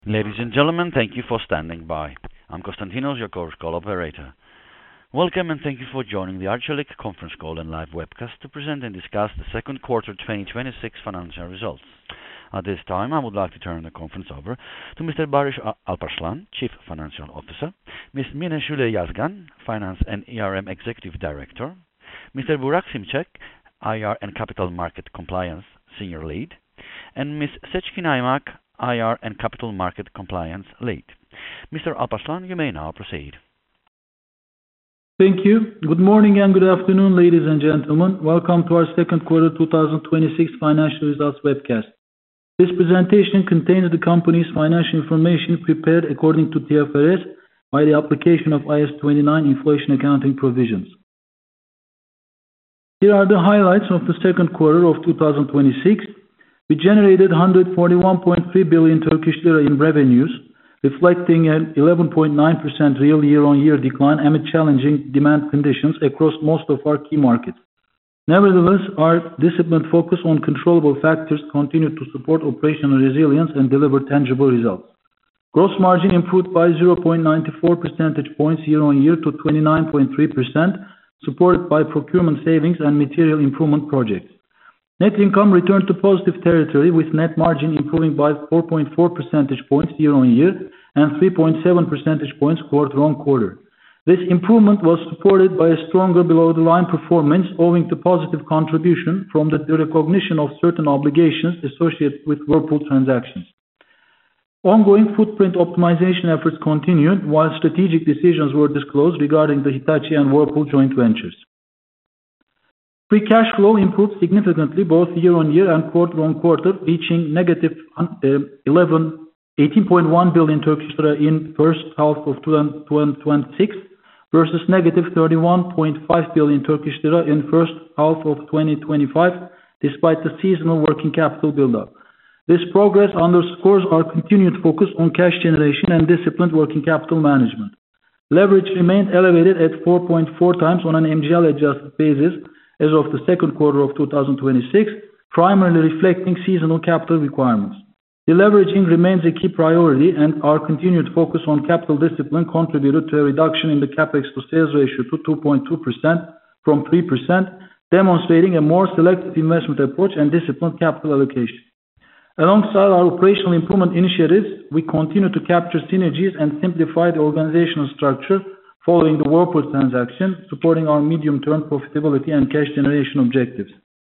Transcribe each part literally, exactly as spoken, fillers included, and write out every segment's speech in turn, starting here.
Ladies and gentlemen, thank you for standing by. I'm Konstantinos, your Chorus Call operator. Welcome and thank you for joining the Arçelik conference call and live webcast to present and discuss the second quarter twenty twenty-six financial results. At this time, I would like to turn the conference over to Mister Barış Alparslan, Chief Financial Officer, Miz Mine Şule Yazgan, Finance and E R M Executive Director, Mister Burak Simcek, I R and Capital Market Compliance Senior Lead, and Miz Seçkin Aymak, I R and Capital Market Compliance Lead. Mister Alparslan, you may now proceed. Thank you. Good morning and good afternoon, ladies and gentlemen. Welcome to our second quarter twenty twenty-six financial results webcast. This presentation contains the company's financial information prepared according to T F R S by the application of I A S twenty-nine inflation accounting provisions. Here are the highlights of the second quarter of twenty twenty-six. We generated one hundred forty-one point three billion Turkish lira in revenues, reflecting an eleven point nine percent real year-on-year decline amid challenging demand conditions across most of our key markets. Nevertheless, our disciplined focus on controllable factors continued to support operational resilience and deliver tangible results. Gross margin improved by zero point nine four percentage points year-on-year to twenty-nine point three percent, supported by procurement savings and material improvement projects. Net income returned to positive territory, with net margin improving by four point four percentage points year-on-year and three point seven percentage points quarter-on-quarter. This improvement was supported by a stronger below-the-line performance owing to positive contribution from the recognition of certain obligations associated with Whirlpool transactions. Ongoing footprint optimization efforts continued, while strategic decisions were disclosed regarding the Hitachi and Whirlpool joint ventures. Free cash flow improved significantly both year-on-year and quarter-on-quarter, reaching negative eighteen point one billion Turkish lira in first half of twenty twenty-six versus negative thirty-one point five billion Turkish lira in first half of twenty twenty-five, despite the seasonal working capital buildup. This progress underscores our continued focus on cash generation and disciplined working capital management. Leverage remained elevated at four point four times on an M G L-adjusted basis as of the second quarter of twenty twenty-six, primarily reflecting seasonal capital requirements. Deleveraging remains a key priority, and our continued focus on capital discipline contributed to a reduction in the capex to sales ratio to two point two percent from three percent, demonstrating a more selective investment approach and disciplined capital allocation. Alongside our operational improvement initiatives, we continue to capture synergies and simplify the organizational structure following the Whirlpool transaction, supporting our medium-term profitability and cash generation objectives.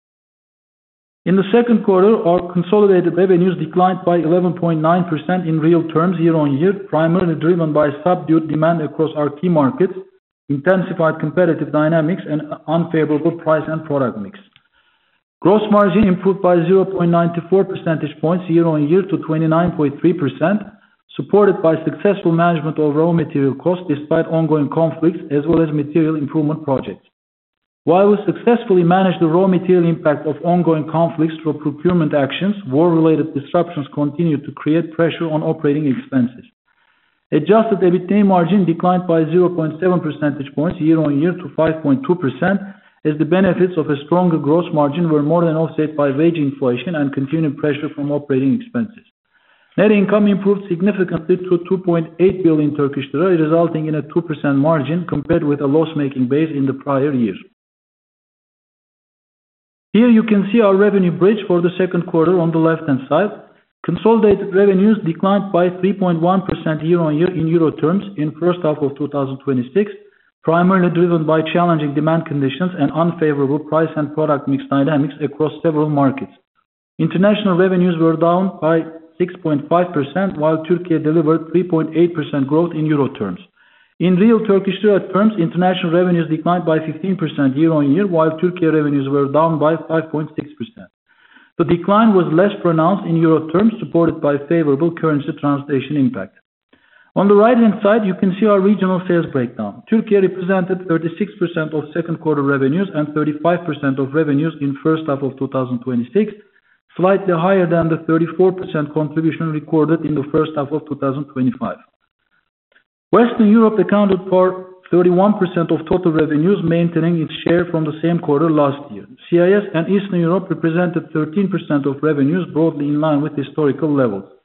In the second quarter, our consolidated revenues declined by eleven point nine percent in real terms year-on-year, primarily driven by subdued demand across our key markets, intensified competitive dynamics, and unfavorable price and product mix. Gross margin improved by zero point nine four percentage points year-on-year to twenty-nine point three percent, supported by successful management of raw material costs despite ongoing conflicts as well as material improvement projects. While we successfully managed the raw material impact of ongoing conflicts through procurement actions, war-related disruptions continued to create pressure on operating expenses. Adjusted EBITDA margin declined by zero point seven percentage points year-on-year to five point two percent, as the benefits of a stronger gross margin were more than offset by wage inflation and continued pressure from operating expenses. Net income improved significantly to two point eight billion Turkish lira, resulting in a two percent margin compared with a loss-making base in the prior year. Here you can see our revenue bridge for the second quarter on the left-hand side. Consolidated revenues declined by three point one percent year-on-year in euro terms in first half of twenty twenty-six, primarily driven by challenging demand conditions and unfavorable price and product mix dynamics across several markets. International revenues were down by six point five percent, while Turkey delivered three point eight percent growth in euro terms. In real Turkish lira terms, international revenues declined by fifteen percent year-on-year, while Turkey revenues were down by five point six percent. The decline was less pronounced in euro terms, supported by favorable currency translation impact. On the right-hand side, you can see our regional sales breakdown. Turkey represented thirty-six percent of second quarter revenues and thirty-five percent of revenues in first half of twenty twenty-six, slightly higher than the thirty-four percent contribution recorded in the first half of twenty twenty-five. Western Europe accounted for thirty-one percent of total revenues, maintaining its share from the same quarter last year. C I S and Eastern Europe represented thirteen percent of revenues, broadly in line with historical levels.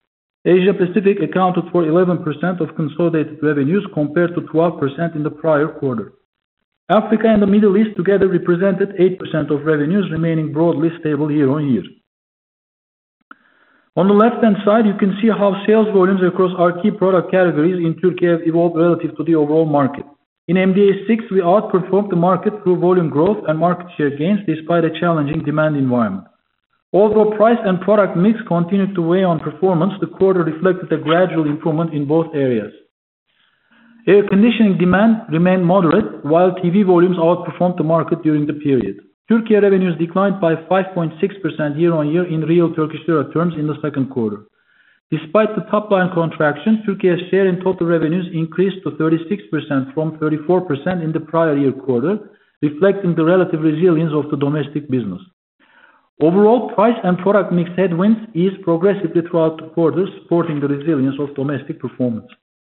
Asia Pacific accounted for eleven percent of consolidated revenues compared to twelve percent in the prior quarter. Africa and the Middle East together represented eight percent of revenues, remaining broadly stable year-on-year. On the left-hand side, you can see how sales volumes across our key product categories in Turkey have evolved relative to the overall market. In M D A six, we outperformed the market through volume growth and market share gains despite a challenging demand environment. Although price and product mix continued to weigh on performance, the quarter reflected a gradual improvement in both areas. Air conditioning demand remained moderate, while T V volumes outperformed the market during the period. Turkey revenues declined by five point six percent year-on-year in real Turkish lira terms in the second quarter. Despite the top-line contraction, Turkey's share in total revenues increased to thirty-six percent from thirty-four percent in the prior year quarter, reflecting the relative resilience of the domestic business. Overall, price and product mix headwinds eased progressively throughout the quarter, supporting the resilience of domestic performance.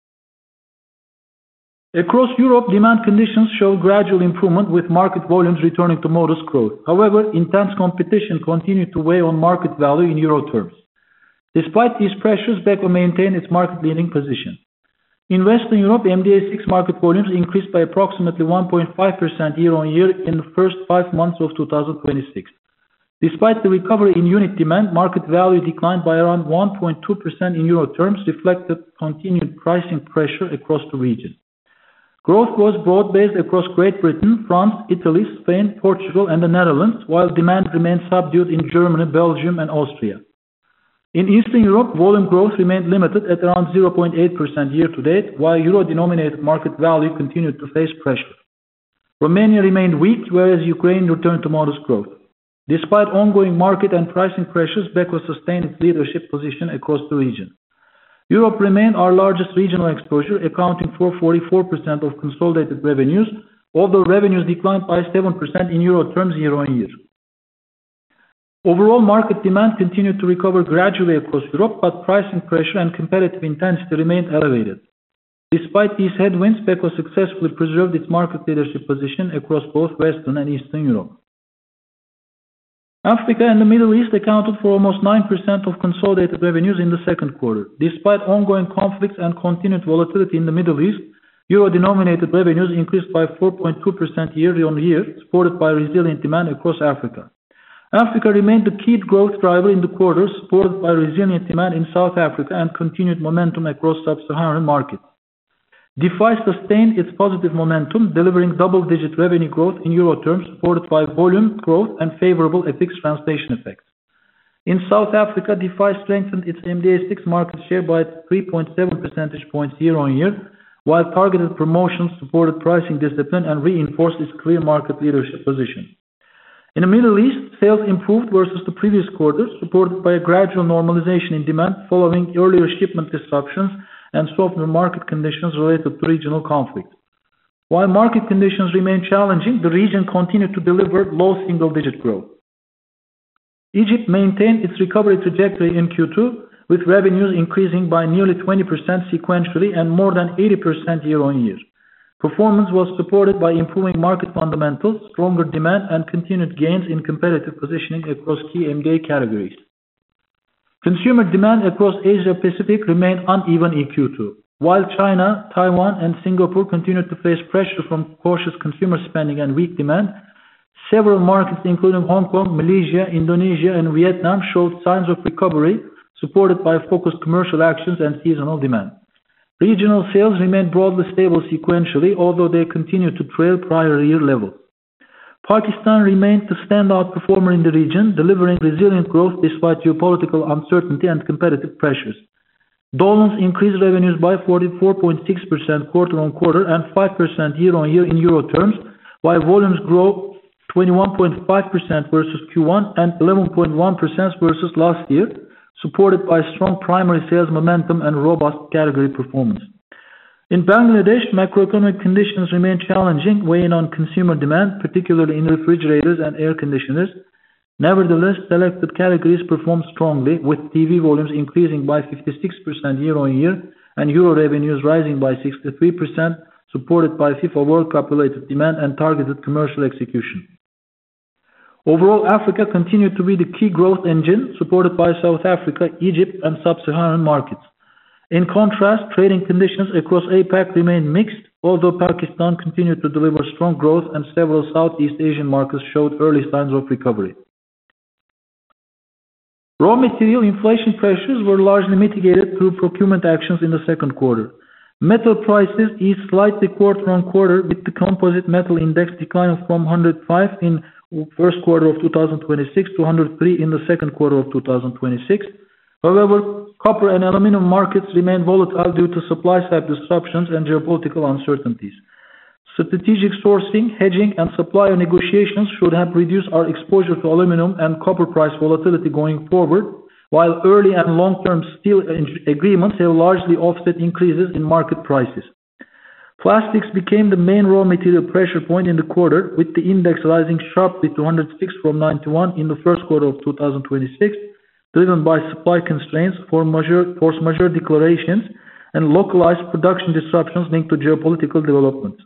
Across Europe, demand conditions showed gradual improvement with market volumes returning to modest growth. However, intense competition continued to weigh on market value in euro terms. Despite these pressures, Beko maintained its market-leading position. In Western Europe, M D A six market volumes increased by approximately one point five percent year-on-year in the first five months of two thousand twenty-six. Despite the recovery in unit demand, market value declined by around one point two percent in euro terms, reflecting continued pricing pressure across the region. Growth was broad-based across Great Britain, France, Italy, Spain, Portugal, and the Netherlands, while demand remained subdued in Germany, Belgium, and Austria. In Eastern Europe, volume growth remained limited at around zero point eight percent year-to-date, while euro-denominated market value continued to face pressure. Romania remained weak, whereas Ukraine returned to modest growth. Despite ongoing market and pricing pressures, Beko sustained its leadership position across the region. Europe remained our largest regional exposure, accounting for forty-four percent of consolidated revenues, although revenues declined by seven percent in euro terms year-on-year. Overall market demand continued to recover gradually across Europe, but pricing pressure and competitive intensity remained elevated. Despite these headwinds, Beko successfully preserved its market leadership position across both Western and Eastern Europe. Africa and the Middle East accounted for almost nine percent of consolidated revenues in the second quarter. Despite ongoing conflicts and continued volatility in the Middle East, euro-denominated revenues increased by four point two percent year-on-year, supported by resilient demand across Africa. Africa remained the key growth driver in the quarter, supported by resilient demand in South Africa and continued momentum across sub-Saharan markets. DeFi sustained its positive momentum, delivering double-digit revenue growth in euro terms, supported by volume growth and favorable F X translation effects. In South Africa, DeFi strengthened its M D A six market share by three point seven percentage points year-on-year, while targeted promotions supported pricing discipline and reinforced its clear market leadership position. In the Middle East, sales improved versus the previous quarter, supported by a gradual normalization in demand following earlier shipment disruptions and softer market conditions related to regional conflict. While market conditions remain challenging, the region continued to deliver low single-digit growth. Egypt maintained its recovery trajectory in Q two, with revenues increasing by nearly twenty percent sequentially and more than eighty percent year-on-year. Performance was supported by improving market fundamentals, stronger demand, and continued gains in competitive positioning across key M D A categories. Consumer demand across Asia Pacific remained uneven in Q two. While China, Taiwan, and Singapore continued to face pressure from cautious consumer spending and weak demand, several markets including Hong Kong, Malaysia, Indonesia, and Vietnam showed signs of recovery, supported by focused commercial actions and seasonal demand. Regional sales remained broadly stable sequentially, although they continued to trail prior year levels. Pakistan remained the standout performer in the region, delivering resilient growth despite geopolitical uncertainty and competitive pressures. Dolans increased revenues by forty-four point six percent quarter-on-quarter and five percent year-on-year in euro terms, while volumes grew twenty-one point five percent versus Q one and eleven point one percent versus last year, supported by strong primary sales momentum and robust category performance. In Bangladesh, macroeconomic conditions remain challenging, weighing on consumer demand, particularly in refrigerators and air conditioners. Nevertheless, selected categories performed strongly, with T V volumes increasing by fifty-six percent year-on-year and euro revenues rising by sixty-three percent, supported by FIFA World Cup-related demand and targeted commercial execution. Overall, Africa continued to be the key growth engine, supported by South Africa, Egypt, and sub-Saharan markets. In contrast, trading conditions across APAC remained mixed, although Pakistan continued to deliver strong growth and several Southeast Asian markets showed early signs of recovery. Raw material inflation pressures were largely mitigated through procurement actions in the second quarter. Metal prices eased slightly quarter-on-quarter, with the composite metal index declining from one hundred five in first quarter of two thousand twenty-six to one hundred three in the second quarter of two thousand twenty-six. However, copper and aluminum markets remain volatile due to supply-side disruptions and geopolitical uncertainties. Strategic sourcing, hedging, and supplier negotiations should have reduced our exposure to aluminum and copper price volatility going forward, while early and long-term steel agreements have largely offset increases in market prices. Plastics became the main raw material pressure point in the quarter, with the index rising sharply to one hundred six from ninety-one in the first quarter of two thousand twenty-six, driven by supply constraints, force majeure, force majeure declarations, and localized production disruptions linked to geopolitical developments.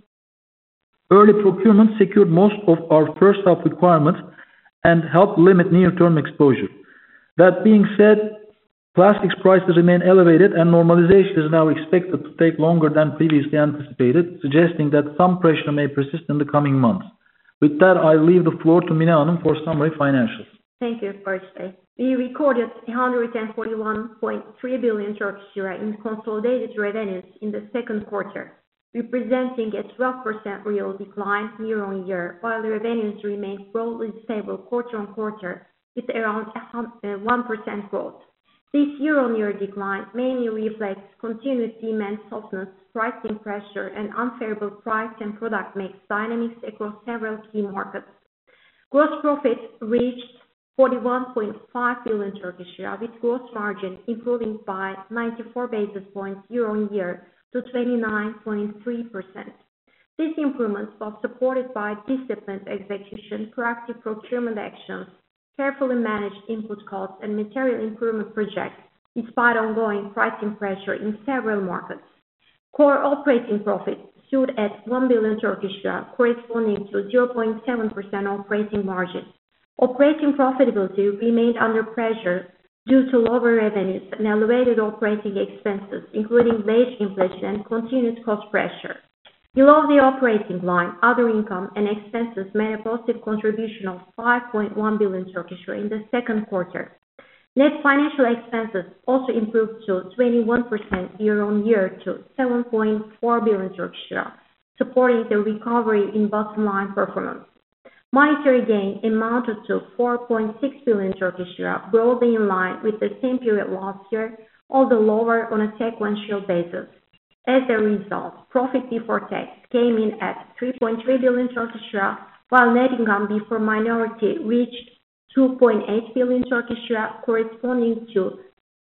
Early procurement secured most of our first half requirements and helped limit near-term exposure. That being said, plastics prices remain elevated and normalization is now expected to take longer than previously anticipated, suggesting that some pressure may persist in the coming months. With that, I leave the floor to Mine Hanım for summary financials. Thank you, Barış. We recorded one hundred forty-one point three billion Turkish lira in consolidated revenues in the second quarter, representing a twelve percent real decline year-on-year, while the revenues remained broadly stable quarter-on-quarter with around one percent growth. This year-on-year decline mainly reflects continued demand softness, pricing pressure, and unfavorable price and product mix dynamics across several key markets. Gross profit reached forty-one point five billion Turkish lira, with gross margin improving by ninety-four basis points year-on-year to twenty-nine point three percent. This improvement was supported by disciplined execution, proactive procurement actions, carefully managed input costs, and material improvement projects, despite ongoing pricing pressure in several markets. Core operating profit stood at one billion Turkish lira, corresponding to zero point seven percent operating margin. Operating profitability remained under pressure due to lower revenues and elevated operating expenses, including wage inflation and continued cost pressure. Below the operating line, other income and expenses made a positive contribution of five point one billion Turkish lira in the second quarter. Net financial expenses also improved to twenty-one percent year-on-year to seven point four billion Turkish lira, supporting the recovery in bottom line performance. Monetary gain amounted to four point six billion Turkish lira, broadly in line with the same period last year, although lower on a sequential basis. As a result, profit before tax came in at three point three billion Turkish lira, while net income before minority reached two point eight billion Turkish lira, corresponding to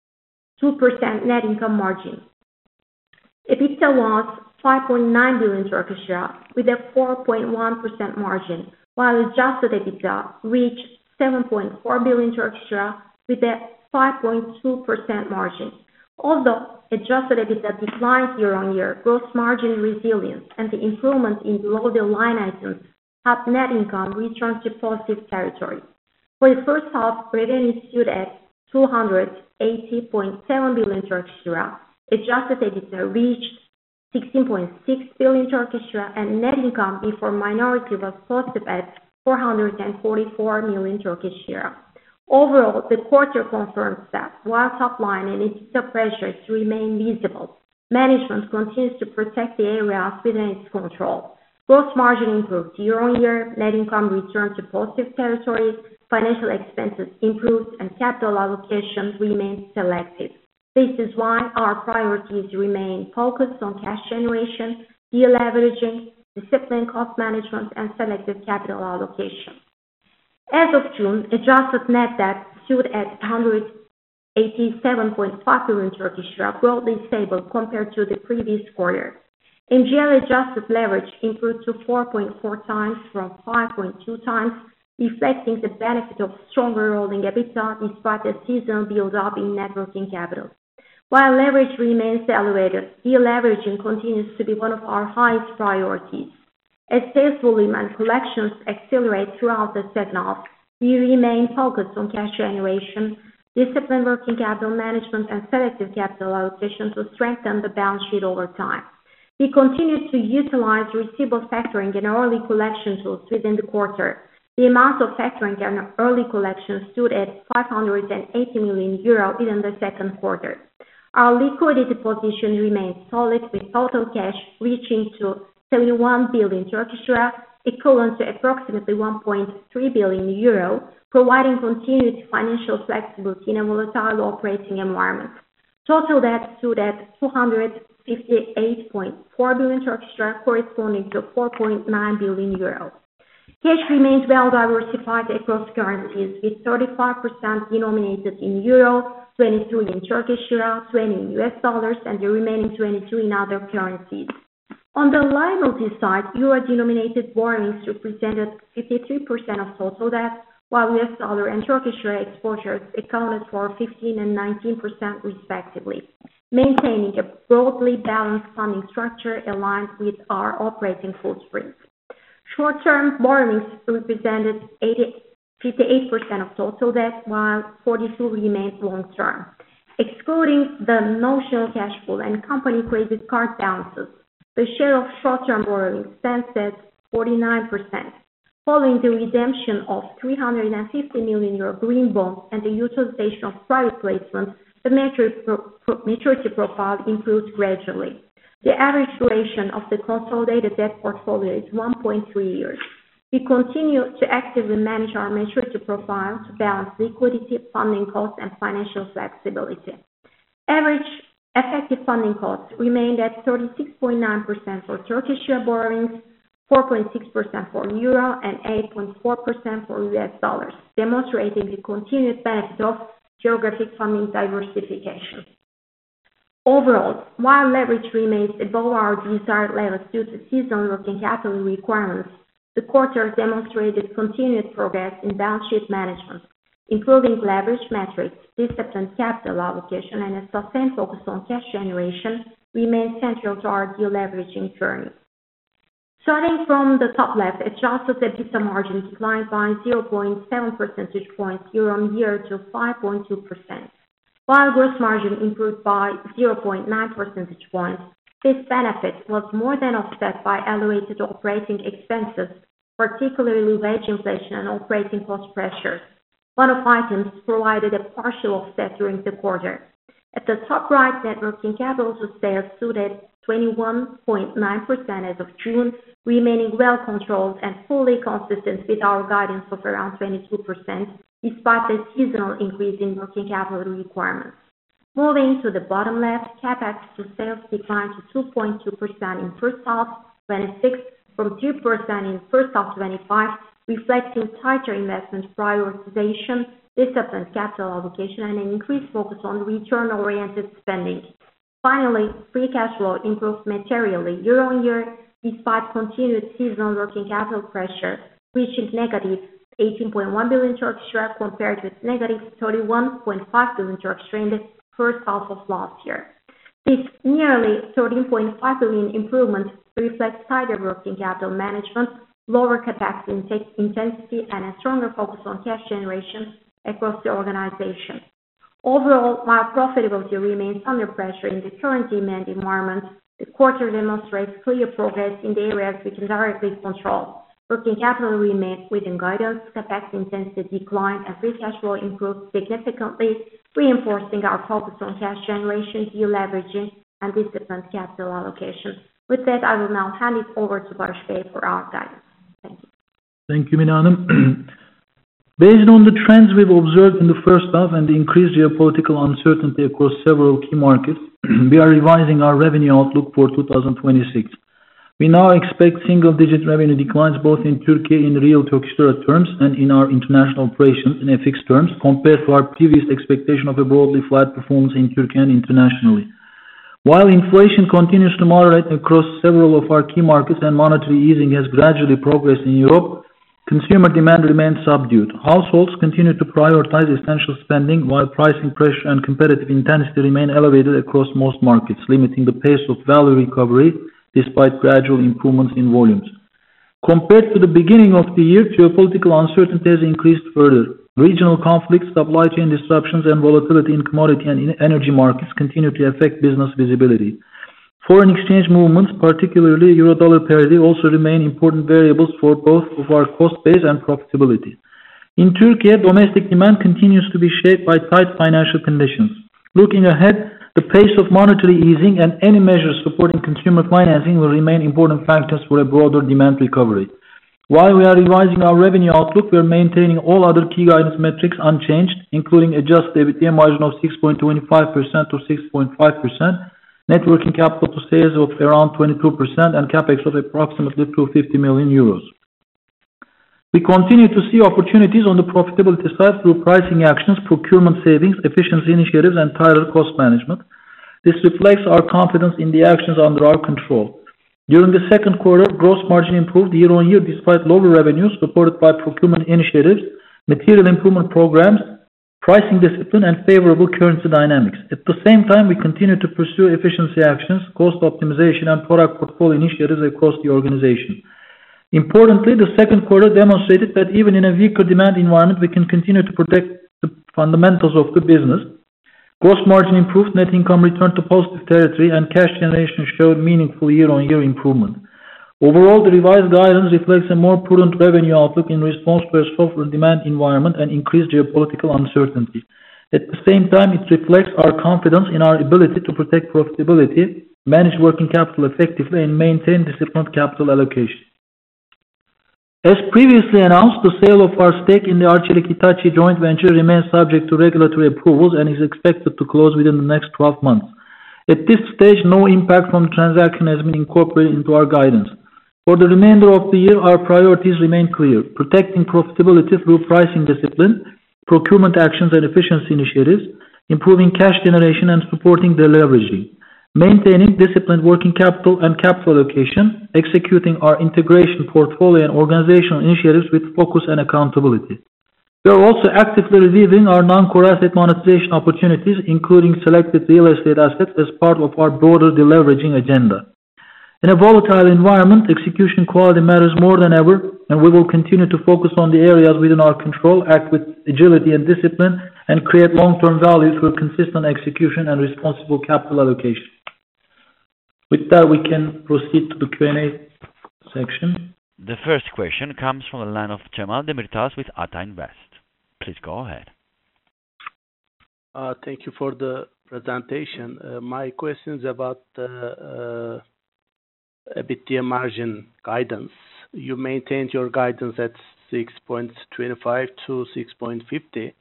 two percent net income margin. EBITDA was five point nine billion Turkish lira with a four point one percent margin, while adjusted EBITDA reached seven point four billion Turkish lira with a five point two percent margin. Although adjusted EBITDA declined year-on-year, gross margin resilience and the improvement in below-the-line items helped net income return to positive territory. For the first half, revenues stood at two hundred eighty point seven billion Turkish lira, adjusted EBITDA reached sixteen point six billion Turkish lira, and net income before minority was positive at four hundred forty-four million Turkish lira. Overall, the quarter confirms that while top line and EBITDA pressures remain visible, management continues to protect the areas within its control. Gross margin improved year-on-year, net income returned to positive territory, financial expenses improved, and capital allocation remained selective. This is why our priorities remain focused on cash generation, deleveraging, disciplined cost management, and selective capital allocation. As of June, adjusted net debt stood at one hundred eighty-seven point five billion Turkish lira, broadly stable compared to the previous quarter. M G L adjusted leverage improved to four point four times from five point two times, reflecting the benefit of stronger rolling EBITDA despite a seasonal build-up in net working capital. While leverage remains elevated, deleveraging continues to be one of our highest priorities. As sales volume and collections accelerate throughout the second half, We remain focused on cash generation, disciplined working capital management, and selective capital allocation to strengthen the balance sheet over time. We continue to utilize receivable factoring and early collection tools within the quarter. The amount of factoring and early collection stood at five hundred eighty million euro within the second quarter. Our liquidity position remains solid, with total cash reaching to seventy-one billion Turkish lira, equivalent to approximately one point three billion euro, providing continued financial flexibility in a volatile operating environment. Total debt stood at two hundred fifty-eight point four billion Turkish lira, corresponding to four point nine billion euro. Cash remains well diversified across currencies, with thirty-five percent denominated in euro, twenty-two in Turkish lira, twenty in U S dollars, and the remaining twenty-two in other currencies. On the liability side, euro-denominated borrowings represented fifty-three percent of total debt, while U S dollar and Turkish lira exposures accounted for fifteen and nineteen percent respectively, maintaining a broadly balanced funding structure aligned with our operating footprint. Short-term borrowings represented fifty-eight percent of total debt, while forty-two percent remained long-term. Excluding the notional cash pool and company credit card balances, the share of short-term borrowings stands at forty-nine percent. Following the redemption of three hundred fifty million euro green bonds and the utilization of private placements, the maturity profile improved gradually. The average duration of the consolidated debt portfolio is one point three years. We continue to actively manage our maturity profile to balance liquidity, funding costs, and financial flexibility. Average effective funding costs remained at thirty-six point nine percent for Turkish lira borrowings, four point six percent for euro, and eight point four percent for U S dollars, demonstrating the continued benefit of geographic funding diversification. Overall, while leverage remains above our desired levels due to seasonal working capital requirements, the quarter demonstrated continued progress in balance sheet management. Improving leverage metrics, disciplined capital allocation, and a sustained focus on cash generation remain central to our deleveraging journey. Starting from the top left, adjusted EBITDA margin declined by zero point seven percentage points year-on-year to five point two percent. While gross margin improved by zero point nine percentage points, this benefit was more than offset by elevated operating expenses, particularly wage inflation and operating cost pressures. One-off items provided a partial offset during the quarter. At the top right, net working capital to sales stood at twenty-one point nine percent as of June, remaining well controlled and fully consistent with our guidance of around twenty-two percent, despite the seasonal increase in working capital requirements. Moving to the bottom left, CapEx to sales declined to two point two percent in first half twenty-six from two percent in first half twenty-five, reflecting tighter investment prioritization, disciplined capital allocation, and an increased focus on return-oriented spending. Finally, free cash flow improved materially year-on-year despite continued seasonal working capital pressure, reaching negative eighteen point one billion Turkish lira compared with negative thirty-one point five billion Turkish lira in the first half of last year. This nearly thirteen point five billion improvement reflects tighter working capital management, lower CapEx intensity, and a stronger focus on cash generation across the organization. Overall, while profitability remains under pressure in the current demand environment, the quarter demonstrates clear progress in the areas we can directly control. Working capital remained within guidance, CapEx intensity declined, and free cash flow improved significantly, reinforcing our focus on cash generation, deleveraging, and disciplined capital allocation. With that, I will now hand it over to Barış Bey for our guidance. Thank you. Thank you, Mine Hanım. Based on the trends we've observed in the first half and the increased geopolitical uncertainty across several key markets, we are revising our revenue outlook for two thousand twenty-six. We now expect single-digit revenue declines both in Turkey in real Turkish lira terms and in our international operations in F X terms, compared to our previous expectation of a broadly flat performance in Turkey and internationally. While inflation continues to moderate across several of our key markets and monetary easing has gradually progressed in Europe, consumer demand remains subdued. Households continue to prioritize essential spending, while pricing pressure and competitive intensity remain elevated across most markets, limiting the pace of value recovery despite gradual improvements in volumes. Compared to the beginning of the year, geopolitical uncertainty has increased further. Regional conflicts, supply chain disruptions, and volatility in commodity and energy markets continue to affect business visibility. Foreign exchange movements, particularly euro-dollar parity, also remain important variables for both of our cost base and profitability. In Turkey, domestic demand continues to be shaped by tight financial conditions. Looking ahead, the pace of monetary easing and any measures supporting consumer financing will remain important factors for a broader demand recovery. While we are revising our revenue outlook, we are maintaining all other key guidance metrics unchanged, including adjusted EBITDA margin of six point two five percent to six point five percent, net working capital to sales of around twenty-two percent, and capex of approximately two hundred fifty million euros. We continue to see opportunities on the profitability side through pricing actions, procurement savings, efficiency initiatives, and tighter cost management. This reflects our confidence in the actions under our control. During the second quarter, gross margin improved year-on-year despite lower revenues, supported by procurement initiatives, material improvement programs, pricing discipline, and favorable currency dynamics. At the same time, we continue to pursue efficiency actions, cost optimization, and product portfolio initiatives across the organization. Importantly, the second quarter demonstrated that even in a weaker demand environment, we can continue to protect the fundamentals of the business. Gross margin improved, net income returned to positive territory, and cash generation showed meaningful year-on-year improvement. Overall, the revised guidance reflects a more prudent revenue outlook in response to a softer demand environment and increased geopolitical uncertainty. At the same time, it reflects our confidence in our ability to protect profitability, manage working capital effectively, and maintain disciplined capital allocation. As previously announced, the sale of our stake in the Arçelik-Hitachi joint venture remains subject to regulatory approvals and is expected to close within the next twelve months. At this stage, no impact from the transaction has been incorporated into our guidance. For the remainder of the year, our priorities remain clear: protecting profitability through pricing discipline, procurement actions and efficiency initiatives, improving cash generation and supporting deleveraging, maintaining disciplined working capital and capital allocation, executing our integration portfolio and organizational initiatives with focus and accountability. We are also actively reviewing our non-core asset monetization opportunities, including selected real estate assets, as part of our broader deleveraging agenda. In a volatile environment, execution quality matters more than ever, and we will continue to focus on the areas within our control, act with agility and discipline, and create long-term value through consistent execution and responsible capital allocation. With that, we can proceed to the Q and A section. The first question comes from the line of Cemal Demirtaş with Ata Invest. Please go ahead. Uh, thank you for the presentation. Uh, my question is about the uh, EBITDA margin guidance. You maintained your guidance at six point two five to six point five zero,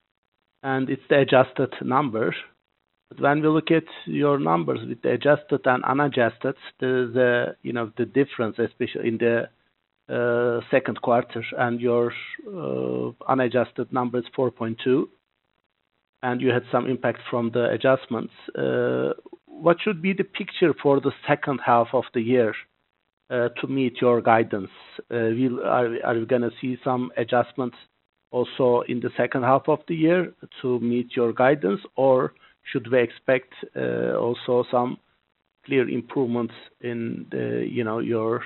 and it's the adjusted number. But when we look at your numbers with the adjusted and unadjusted, the, the you know the difference, especially in the uh, second quarter, and your uh, unadjusted number is four point two, and you had some impact from the adjustments. Uh, what should be the picture for the second half of the year uh, to meet your guidance? Uh, will, are, are we going to see some adjustments also in the second half of the year to meet your guidance, or should we expect uh, also some clear improvements in the, you know, your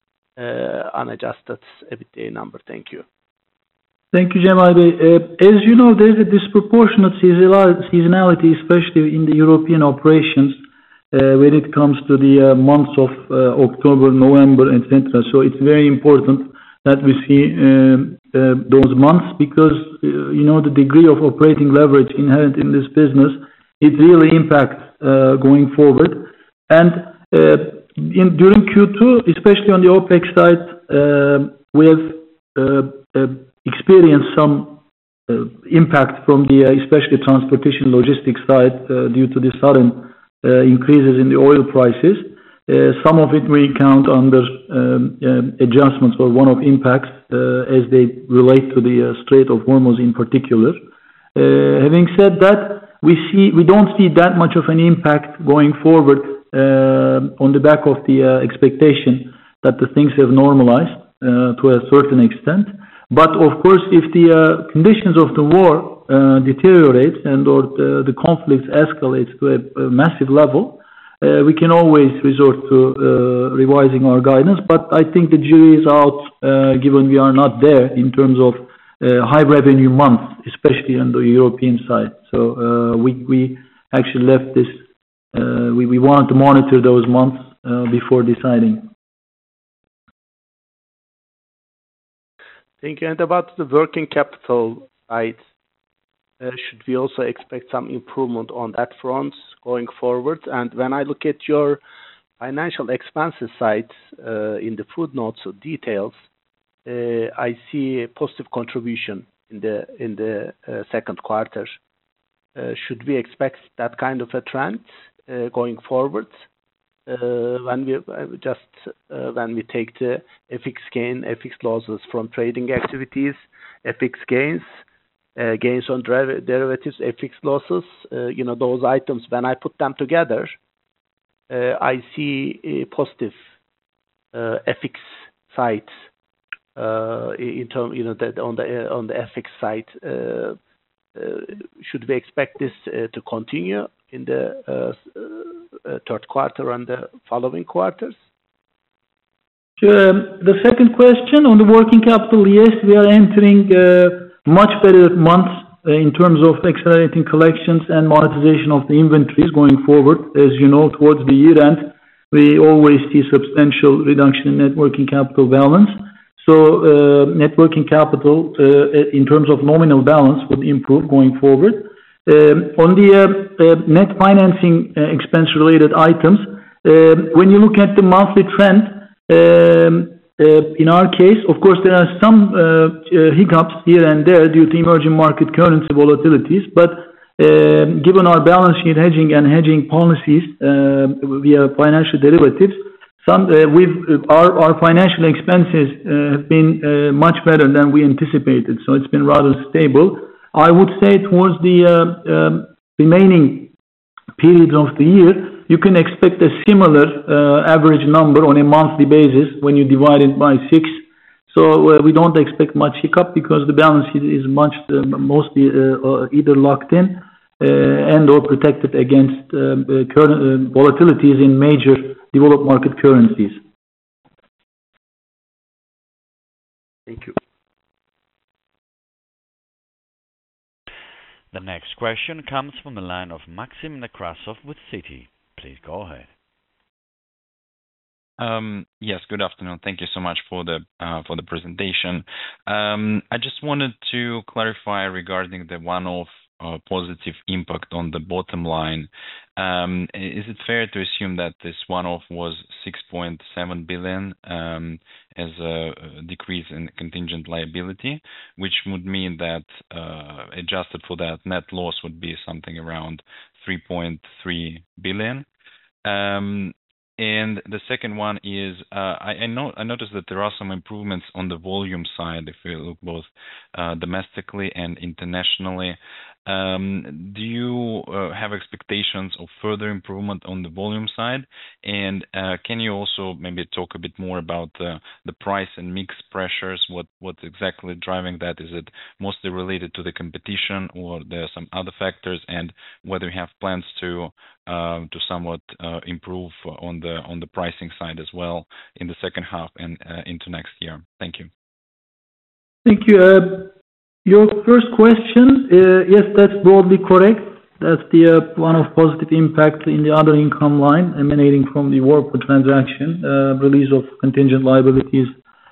uh, unadjusted EBITDA number? Thank you. Thank you, Cemal Bey. Uh, as you know, there is a disproportionate seasonality, especially in the European operations, uh, when it comes to the uh, months of uh, October, November, et cetera. So it's very important that we see uh, uh, those months, because uh, you know the degree of operating leverage inherent in this business, it really impacts uh, going forward. And uh, in, during Q two, especially on the OPEX side, uh, we have uh, uh, experienced some uh, impact from the, uh, especially transportation logistics side, uh, due to the sudden uh, increases in the oil prices. Uh, some of it we count under um, uh, adjustments or one-off impacts uh, as they relate to the uh, Strait of Hormuz in particular. Uh, having said that, we see we don't see that much of an impact going forward uh, on the back of the uh, expectation that the things have normalized uh, to a certain extent. But of course, if the uh, conditions of the war uh, deteriorate and or the, the conflict escalates to a, a massive level, uh, we can always resort to uh, revising our guidance. But I think the jury is out, uh, given we are not there in terms of uh, high revenue months, especially on the European side. So uh, we we actually left this. Uh, we we wanted to monitor those months uh, before deciding. Thank you. And about the working capital side, uh, should we also expect some improvement on that front going forward? And when I look at your financial expenses side uh, in the footnotes or details, uh, I see a positive contribution in the in the uh, second quarter. Uh, should we expect that kind of a trend uh, going forward? Uh, when we uh, just uh, when we take the F X gain, F X losses from trading activities, F X gains, uh, gains on deriv- derivatives, F X losses, uh, you know, those items, when I put them together, uh, I see a positive uh, F X side uh, in term, you know, that on the uh, on the F X side. Uh, uh, should we expect this uh, to continue in the uh, uh, third quarter and the following quarters? Um, the second question on the working capital, yes, we are entering uh, much better months uh, in terms of accelerating collections and monetization of the inventories going forward. As you know, towards the year end, we always see substantial reduction in net working capital balance. So uh, net working capital uh, in terms of nominal balance would improve going forward. Um, on the uh, uh, net financing uh, expense related items, uh, when you look at the monthly trend, um, uh, in our case, of course, there are some uh, uh, hiccups here and there due to emerging market currency volatilities, but uh, given our balance sheet hedging and hedging policies uh, via financial derivatives, some uh, we've our, our financial expenses uh, have been uh, much better than we anticipated, so it's been rather stable. I would say towards the uh, um, remaining periods of the year, you can expect a similar uh, average number on a monthly basis when you divide it by six. So uh, we don't expect much hiccup because the balance sheet is much uh, mostly uh, either locked in uh, and or protected against uh, uh, current uh, volatilities in major developed market currencies. Thank you. The next question comes from the line of Maxim Nekrasov with Citi. Please go ahead. Um, yes, good afternoon. Thank you so much for the uh, for the presentation. Um, I just wanted to clarify regarding the one-off uh, positive impact on the bottom line. Um, is it fair to assume that this one-off was six point seven billion um, as a decrease in contingent liability, which would mean that uh, adjusted for that, net loss would be something around three point three billion? Um, And the second one is, uh, I, I, know, I noticed that there are some improvements on the volume side if we look both uh, domestically and internationally. Um, do you uh, have expectations of further improvement on the volume side? And uh, can you also maybe talk a bit more about uh, the price and mix pressures? What what's exactly driving that? Is it mostly related to the competition, or there are some other factors? And whether you have plans to uh, to somewhat uh, improve on the on the pricing side as well in the second half and uh, into next year? Thank you. Thank you. Uh, Your first question, uh, yes, that's broadly correct. That's the uh, one of positive impact in the other income line emanating from the Whirlpool transaction, uh, release of contingent liabilities,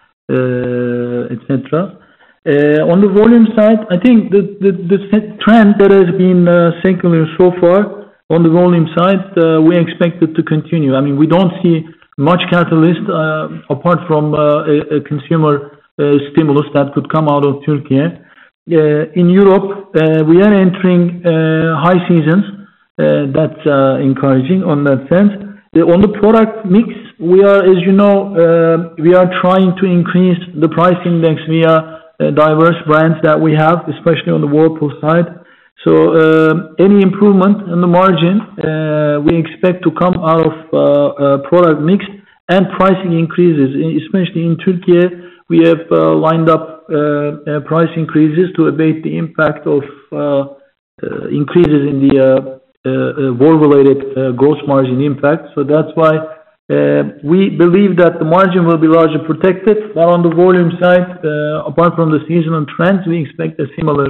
uh, et cetera. Uh, on the volume side, I think the, the, the trend that has been uh, secular so far on the volume side, uh, we expect it to continue. I mean, we don't see much catalyst uh, apart from uh, a, a consumer uh, stimulus that could come out of Turkey. Uh, in Europe, uh, we are entering uh, high seasons. Uh, that's uh, encouraging on that sense. Uh, on the product mix, we are, as you know, uh, we are trying to increase the price index via uh, diverse brands that we have, especially on the Whirlpool side. So uh, any improvement in the margin, uh, we expect to come out of uh, uh, product mix and pricing increases, especially in Turkey. We have uh, lined up uh, uh, price increases to abate the impact of uh, uh, increases in the uh, war-related gross margin impact. So that's why we believe that the margin will be largely protected. But on the volume side, apart from the seasonal trends, we expect a similar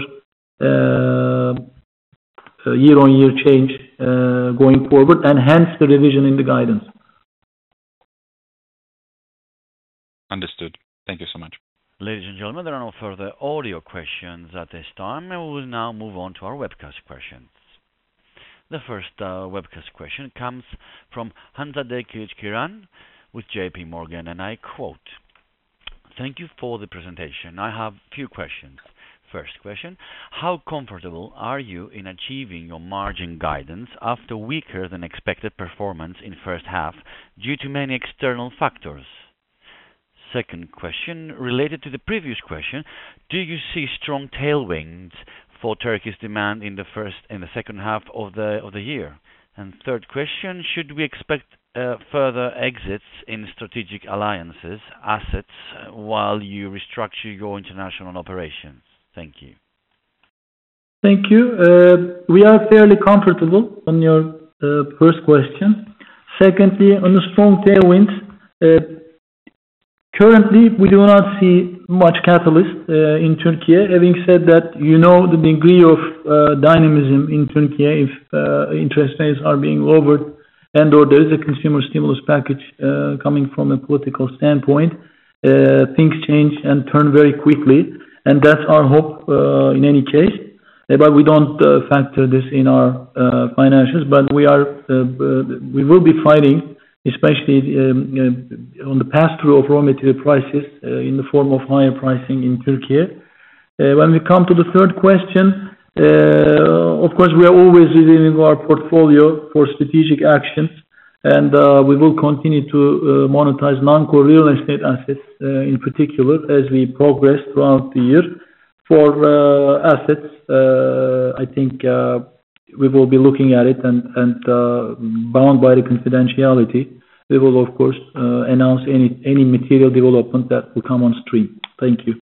year-on-year change going forward, and hence the revision in the guidance. Understood. Thank you so much. Ladies and gentlemen, there are no further audio questions at this time, and we will now move on to our webcast questions. The first uh, webcast question comes from Hanzade Kılıçkıran with J P Morgan, and I quote, "Thank you for the presentation. I have a few questions. First question, how comfortable are you in achieving your margin guidance after weaker than expected performance in first half due to many external factors? Second question, related to the previous question, do you see strong tailwinds for Turkey's demand in the first and the second half of the of the year? And third question, should we expect uh, further exits in strategic alliances, assets, uh, while you restructure your international operations? Thank you." Thank you. Uh, we are fairly comfortable on your uh, first question. Secondly, on the strong tailwinds, uh, currently we do not see much catalyst uh, in Turkey. Having said that, you know the degree of uh, dynamism in Turkey if uh, interest rates are being lowered and or there is a consumer stimulus package uh, coming from a political standpoint, uh, things change and turn very quickly. And that's our hope uh, in any case. Uh, but we don't uh, factor this in our uh, financials. But we are, uh, we will be fighting, especially um, uh, on the pass-through of raw material prices uh, in the form of higher pricing in Turkey. Uh, when we come to the third question, uh, of course, we are always reviewing our portfolio for strategic actions. And uh, we will continue to uh, monetize non-core real estate assets uh, in particular as we progress throughout the year. For uh, assets, uh, I think uh, we will be looking at it and, and uh, bound by the confidentiality, we will of course uh, announce any, any material development that will come on stream. Thank you.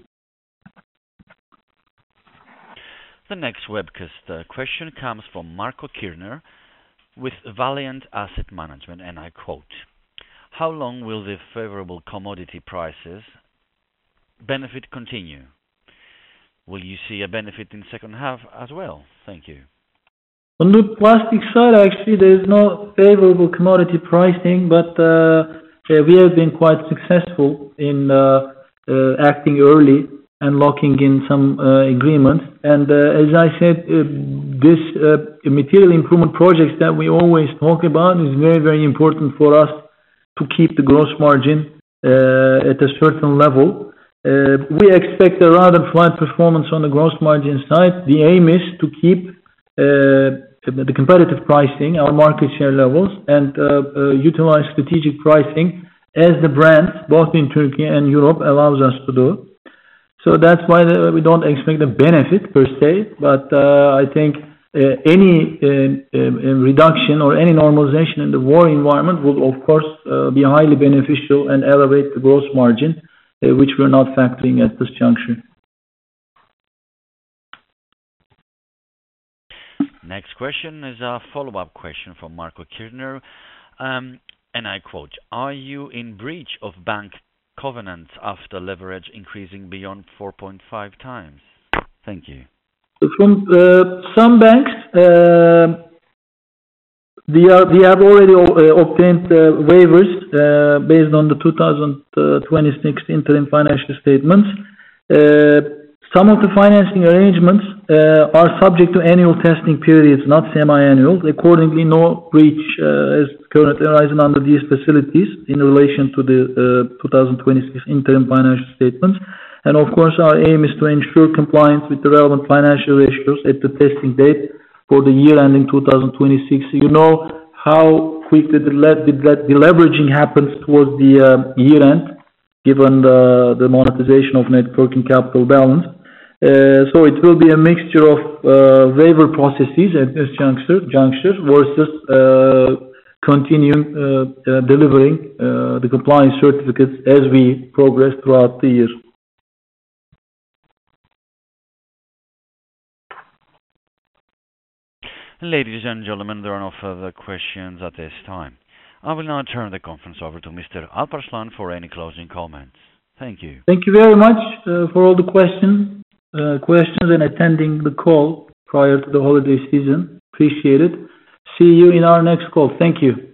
The next webcast uh, question comes from Marco Kirner with Valiant Asset Management, and I quote, "How long will the favorable commodity prices benefit continue? Will you see a benefit in second half as well? Thank you." On the plastic side, actually, there is no favorable commodity pricing, but uh, uh, we have been quite successful in uh, uh, acting early and locking in some uh, agreements. And uh, as I said, uh, this uh, material improvement projects that we always talk about is very, very important for us to keep the gross margin uh, at a certain level. Uh, we expect a rather flat performance on the gross margin side. The aim is to keep uh, the competitive pricing, our market share levels, and uh, uh, utilize strategic pricing as the brands, both in Turkey and Europe, allows us to do. So that's why we don't expect a benefit per se, but uh, I think uh, any uh, uh, reduction or any normalization in the war environment will of course uh, be highly beneficial and elevate the gross margin, uh, which we're not factoring at this juncture. Next question is a follow-up question from Marco Kirner, um, and I quote, "Are you in breach of bank covenants after leverage increasing beyond four point five times? Thank you." From uh, some banks, uh, we, are, we have already uh, obtained uh, waivers uh, based on the two thousand twenty-six interim financial statements. Uh, some of the financing arrangements uh, are subject to annual testing periods, not semi-annual. Accordingly, no breach uh, is currently arising under these facilities in relation to the uh, two thousand twenty-six interim financial statements. And of course, our aim is to ensure compliance with the relevant financial ratios at the testing date for the year ending two thousand twenty-six. You know how quickly the, the, the leveraging happens towards the uh, year end, given the, the monetization of net working capital balance. Uh, so it will be a mixture of uh, waiver processes at this juncture, juncture versus uh, continuing uh, uh, delivering uh, the compliance certificates as we progress throughout the year. Ladies and gentlemen, there are no further questions at this time. I will now turn the conference over to Mister Alparslan for any closing comments. Thank you. Thank you very much uh, for all the question, uh, questions and attending the call prior to the holiday season. Appreciate it. See you in our next call. Thank you.